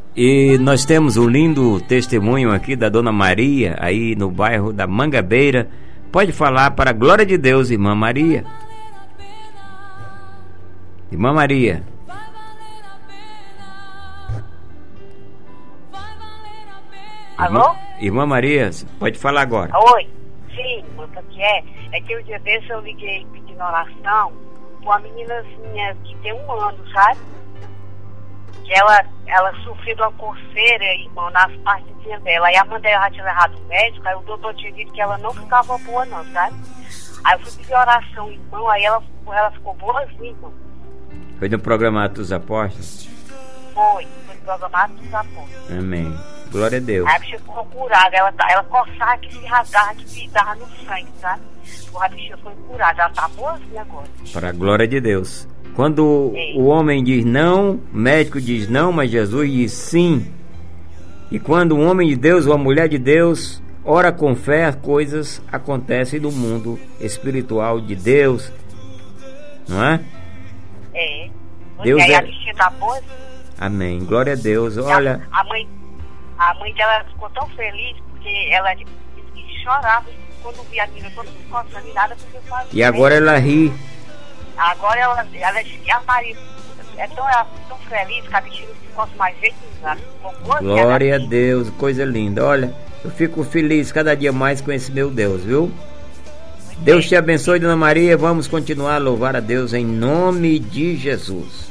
E nós temos um lindo testemunho aqui da Dona Maria, aí no bairro da Mangabeira. Pode falar para a glória de Deus, irmã Maria. Irmã Maria. Alô? Irmã Maria, pode falar agora. Oi. Sim, o que é? É que o dia desse eu liguei pedindo oração com uma meninazinha que tem 1 ano, sabe? Que ela sofreu de uma coceira, irmão, nas partezinhas dela. Aí a mãe dela já tinha levado no médico, aí o doutor tinha dito que ela não ficava boa não, sabe? Aí eu fui pedir oração, irmão, aí ela ficou boazinha, irmão. Foi no programa dos Apóstolos? Foi no programa dos Apóstolos. Amém. Glória a Deus. Aí a bicha ficou curada, ela coçava que se rasgava, que dava no sangue, sabe? A bicha foi curada, ela tá boazinha agora. Para a glória de Deus. Quando o homem diz não, o médico diz não, mas Jesus diz sim. E quando um homem de Deus ou uma mulher de Deus ora com fé, as coisas acontecem no mundo espiritual de Deus. Não é? É. Deus e aí é... a bichinha tá boazinha. Amém. Glória a Deus. Olha... A mãe dela ficou tão feliz porque ela disse que chorava quando via a menina toda coçando e nada porque fazia. E agora ela ri. Agora ela e a Maria ela tão feliz que a bichinha não se coça mais jeito nenhum. Glória a Deus, coisa linda. Olha, eu fico feliz cada dia mais com esse meu Deus, viu? Deus te abençoe, Dona Maria. Vamos continuar a louvar a Deus em nome de Jesus.